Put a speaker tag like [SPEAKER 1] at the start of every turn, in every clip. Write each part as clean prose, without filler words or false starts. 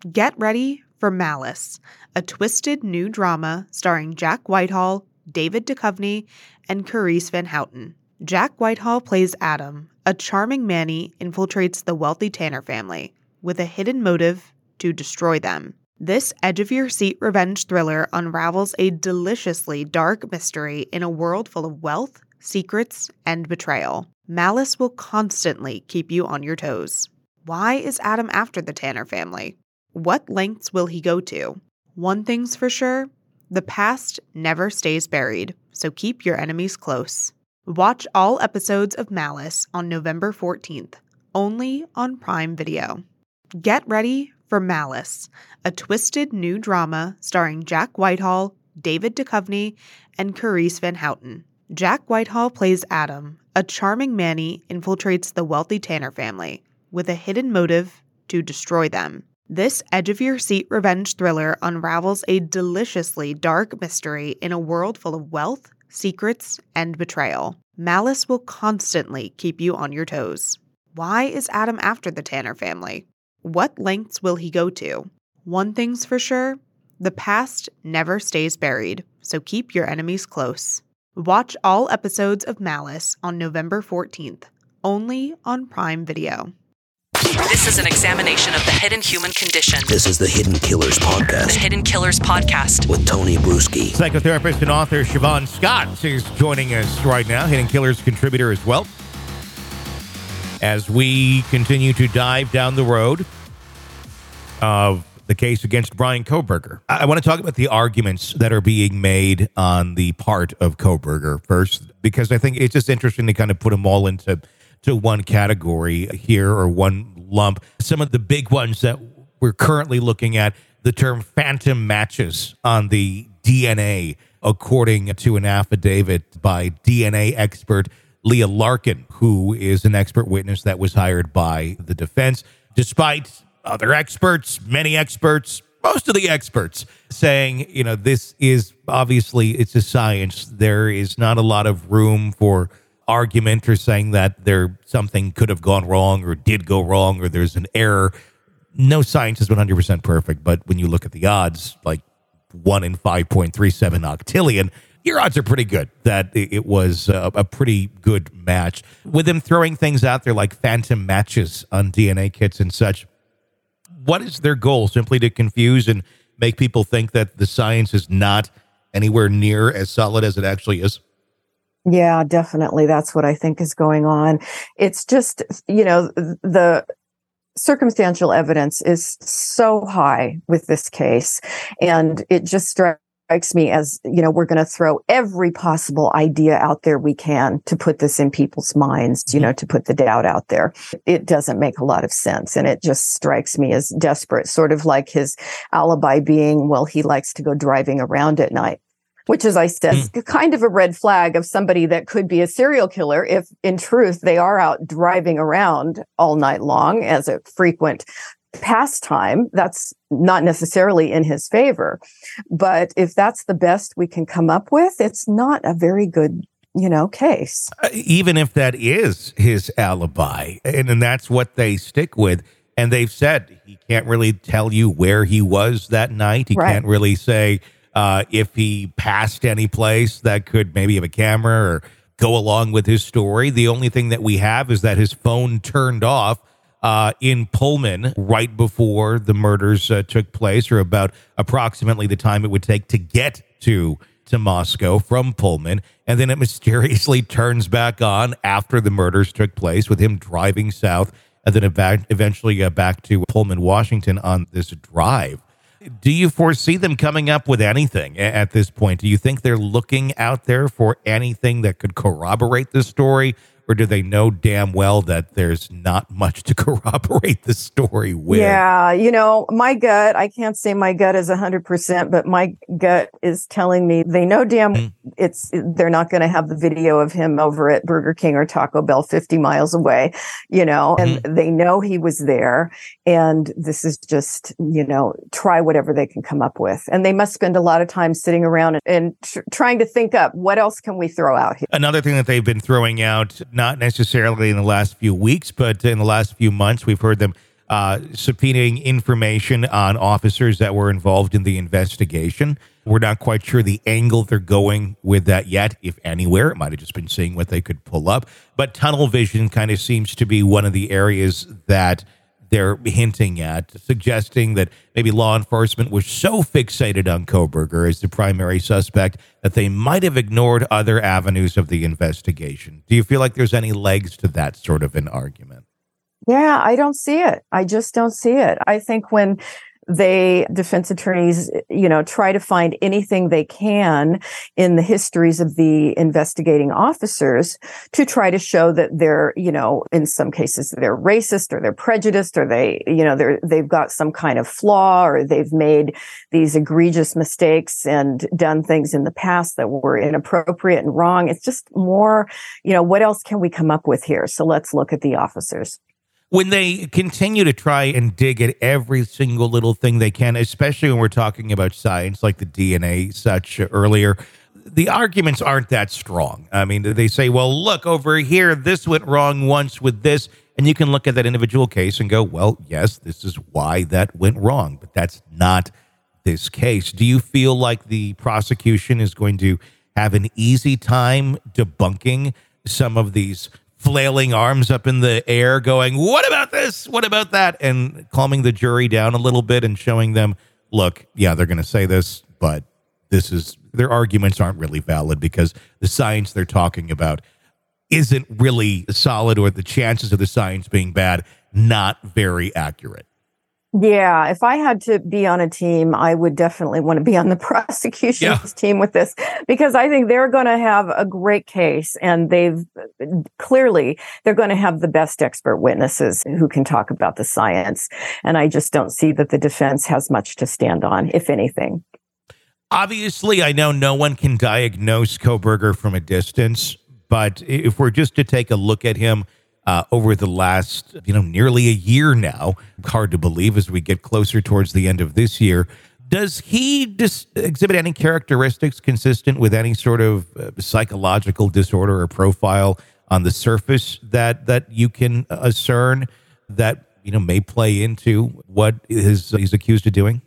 [SPEAKER 1] Get ready for Malice, a twisted new drama starring Jack Whitehall, David Duchovny, and Carice Van Houten. Jack Whitehall plays Adam, a charming Manny infiltrates the wealthy Tanner family with a hidden motive to destroy them. This edge-of-your-seat revenge thriller unravels a deliciously dark mystery in a world full of wealth, secrets, and betrayal. Malice will constantly keep you on your toes. Why is Adam after the Tanner family? What lengths will he go to? One thing's for sure, the past never stays buried, so keep your enemies close. Watch all episodes of Malice on November 14th, only on Prime Video. Get ready for Malice, a twisted new drama starring Jack Whitehall, David Duchovny, and Carice Van Houten. Jack Whitehall plays Adam, a charming Manny infiltrates the wealthy Tanner family with a hidden motive to destroy them. This edge-of-your-seat revenge thriller unravels a deliciously dark mystery in a world full of wealth, secrets, and betrayal. Malice will constantly keep you on your toes. Why is Adam after the Tanner family? What lengths will he go to? One thing's for sure, the past never stays buried, so keep your enemies close. Watch all episodes of Malice on November 14th, only on Prime Video.
[SPEAKER 2] This is an examination of the hidden human condition.
[SPEAKER 3] This is the Hidden Killers Podcast.
[SPEAKER 2] The Hidden Killers Podcast.
[SPEAKER 3] With Tony Bruschi.
[SPEAKER 4] Psychotherapist and author Siobhan Scott is joining us right now, Hidden Killers contributor as well, as we continue to dive down the road of the case against Bryan Kohberger. I want to talk about the arguments that are being made on the part of Kohberger first, because I think it's just interesting to kind of put them all into one category here, or one lump. Some of the big ones that we're currently looking at, the term phantom matches on the DNA, according to an affidavit by DNA expert Leah Larkin, who is an expert witness that was hired by the defense, despite other experts, many experts, most of the experts saying, this is obviously, it's a science. There is not a lot of room for argument or saying that something could have gone wrong or did go wrong or there's an error. No science is 100% perfect, but when you look at the odds, like 1 in 5.37 octillion, your odds are pretty good that it was a pretty good match. With them throwing things out there like phantom matches on DNA kits and such, what is their goal? Simply to confuse and make people think that the science is not anywhere near as solid as it actually is?
[SPEAKER 5] Yeah, definitely. That's what I think is going on. It's just, the circumstantial evidence is so high with this case. And it just strikes me as, we're going to throw every possible idea out there we can to put this in people's minds, to put the doubt out there. It doesn't make a lot of sense. And it just strikes me as desperate, sort of like his alibi being, well, he likes to go driving around at night. Which, as I said, is kind of a red flag of somebody that could be a serial killer if, in truth, they are out driving around all night long as a frequent pastime. That's not necessarily in his favor. But if that's the best we can come up with, it's not a very good, case.
[SPEAKER 4] Even if that is his alibi, and that's what they stick with. And they've said he can't really tell you where he was that night. He can't really say if he passed any place that could maybe have a camera or go along with his story. The only thing that we have is that his phone turned off in Pullman right before the murders took place, or about approximately the time it would take to get to Moscow from Pullman. And then it mysteriously turns back on after the murders took place, with him driving south and then eventually back to Pullman, Washington on this drive. Do you foresee them coming up with anything at this point? Do you think they're looking out there for anything that could corroborate this story? Or do they know damn well that there's not much to corroborate the story with?
[SPEAKER 5] Yeah, my gut, I can't say my gut is 100%, but my gut is telling me they know damn they're not going to have the video of him over at Burger King or Taco Bell 50 miles away, and they know he was there. And this is just, try whatever they can come up with. And they must spend a lot of time sitting around and trying to think up, what else can we throw out here?
[SPEAKER 4] Another thing that they've been throwing out, not necessarily in the last few weeks, but in the last few months, we've heard them subpoenaing information on officers that were involved in the investigation. We're not quite sure the angle they're going with that yet, if anywhere. It might have just been seeing what they could pull up. But tunnel vision kind of seems to be one of the areas that they're hinting at, suggesting that maybe law enforcement was so fixated on Kohberger as the primary suspect that they might have ignored other avenues of the investigation. Do you feel like there's any legs to that sort of an argument?
[SPEAKER 5] Yeah, I don't see it. I just don't see it. I think when defense attorneys, try to find anything they can in the histories of the investigating officers to try to show that they're, in some cases they're racist or they're prejudiced or they've got some kind of flaw or they've made these egregious mistakes and done things in the past that were inappropriate and wrong. It's just more, what else can we come up with here? So let's look at the officers.
[SPEAKER 4] When they continue to try and dig at every single little thing they can, especially when we're talking about science like the DNA such earlier, the arguments aren't that strong. I mean, they say, well, look over here, this went wrong once with this. And you can look at that individual case and go, well, yes, this is why that went wrong. But that's not this case. Do you feel like the prosecution is going to have an easy time debunking some of these flailing arms up in the air going, what about this? What about that? And calming the jury down a little bit and showing them, look, yeah, they're going to say this, but their arguments aren't really valid because the science they're talking about isn't really solid, or the chances of the science being bad, not very accurate.
[SPEAKER 5] Yeah, if I had to be on a team, I would definitely want to be on the prosecution's team with this, because I think they're going to have a great case, and they're going to have the best expert witnesses who can talk about the science. And I just don't see that the defense has much to stand on, if anything.
[SPEAKER 4] Obviously, I know no one can diagnose Kohberger from a distance, but if we're just to take a look at him over the last, nearly a year now, hard to believe as we get closer towards the end of this year, does he exhibit any characteristics consistent with any sort of psychological disorder or profile on the surface that you can discern that, may play into what he's accused of doing?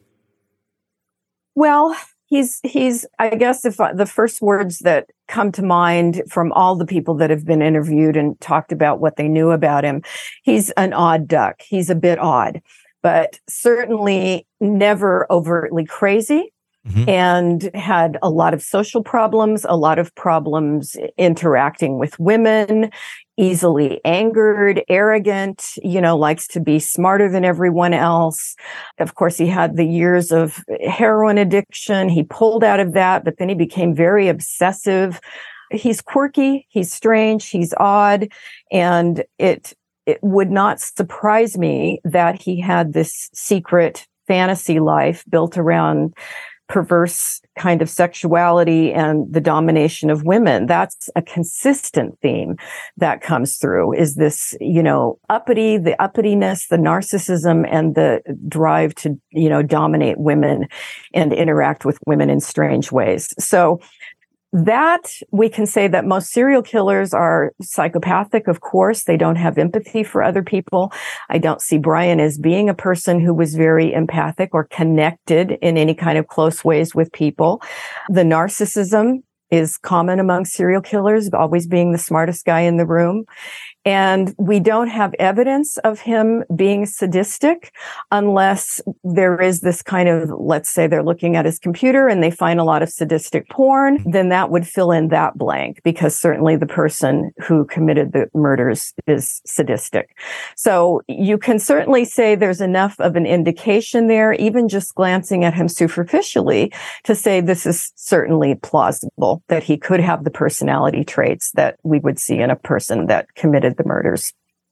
[SPEAKER 5] Well, He's, I guess, if the first words that come to mind from all the people that have been interviewed and talked about what they knew about him, he's an odd duck. He's a bit odd, but certainly never overtly crazy. Mm-hmm. And had a lot of social problems, a lot of problems interacting with women, easily angered, arrogant, likes to be smarter than everyone else. Of course, he had the years of heroin addiction. He pulled out of that, but then he became very obsessive. He's quirky, he's strange, he's odd, and it would not surprise me that he had this secret fantasy life built around perverse kind of sexuality and the domination of women. That's a consistent theme that comes through, is this, the uppityness, the narcissism, and the drive to, dominate women and interact with women in strange ways. So that we can say that most serial killers are psychopathic. Of course, they don't have empathy for other people. I don't see Brian as being a person who was very empathic or connected in any kind of close ways with people. The narcissism is common among serial killers, always being the smartest guy in the room. And we don't have evidence of him being sadistic unless there is this kind of, let's say they're looking at his computer and they find a lot of sadistic porn, then that would fill in that blank, because certainly the person who committed the murders is sadistic. So you can certainly say there's enough of an indication there, even just glancing at him superficially, to say this is certainly plausible that he could have the personality traits that we would see in a person that committed the murders.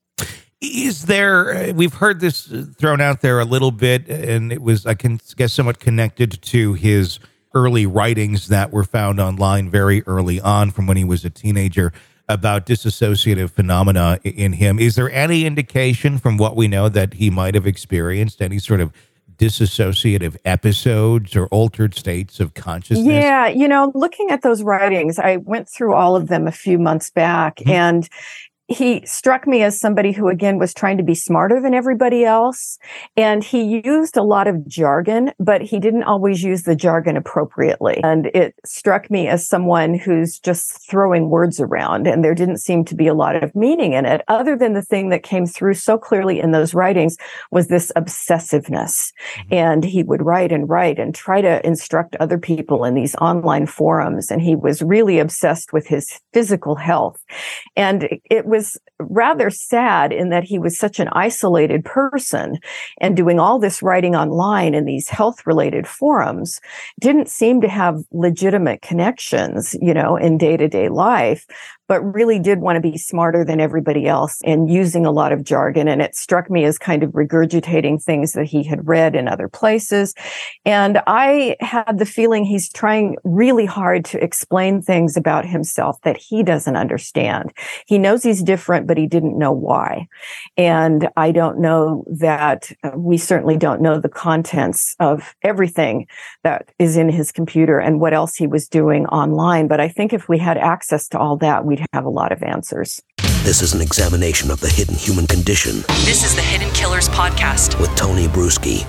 [SPEAKER 4] Is there, we've heard this thrown out there a little bit, and it was, I can guess, somewhat connected to his early writings that were found online very early on from when he was a teenager about dissociative phenomena in him. Is there any indication from what we know that he might have experienced any sort of dissociative episodes or altered states of consciousness?
[SPEAKER 5] Yeah, looking at those writings, I went through all of them a few months back, mm-hmm. and he struck me as somebody who, again, was trying to be smarter than everybody else. And he used a lot of jargon, but he didn't always use the jargon appropriately. And it struck me as someone who's just throwing words around, and there didn't seem to be a lot of meaning in it, other than the thing that came through so clearly in those writings was this obsessiveness. And he would write and try to instruct other people in these online forums. And he was really obsessed with his physical health. And it was rather sad in that he was such an isolated person, and doing all this writing online in these health related forums didn't seem to have legitimate connections, in day-to-day life, but really did want to be smarter than everybody else and using a lot of jargon. And it struck me as kind of regurgitating things that he had read in other places. And I had the feeling he's trying really hard to explain things about himself that he doesn't understand. He knows he's different, but he didn't know why. And I don't know that we certainly don't know the contents of everything that is in his computer and what else he was doing online. But I think if we had access to all that, we'd have a lot of answers.
[SPEAKER 3] This is an examination of the hidden human condition
[SPEAKER 2] This is the Hidden Killers Podcast.
[SPEAKER 3] with Tony Bruschi.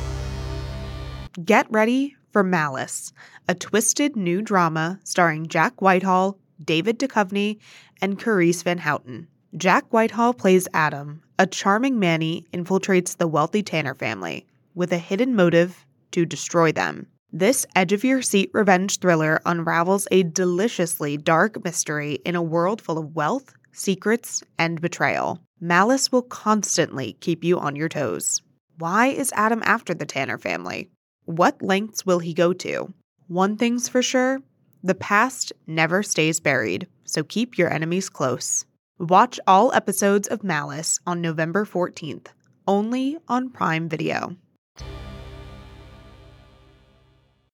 [SPEAKER 1] Get ready for Malice, a twisted new drama starring Jack Whitehall, David Duchovny, and Carice Van Houten. Jack Whitehall plays Adam, a charming Manny infiltrates the wealthy Tanner family with a hidden motive to destroy them. This edge-of-your-seat revenge thriller unravels a deliciously dark mystery in a world full of wealth, secrets, and betrayal. Malice will constantly keep you on your toes. Why is Adam after the Tanner family? What lengths will he go to? One thing's for sure, the past never stays buried, so keep your enemies close. Watch all episodes of Malice on November 14th, only on Prime Video.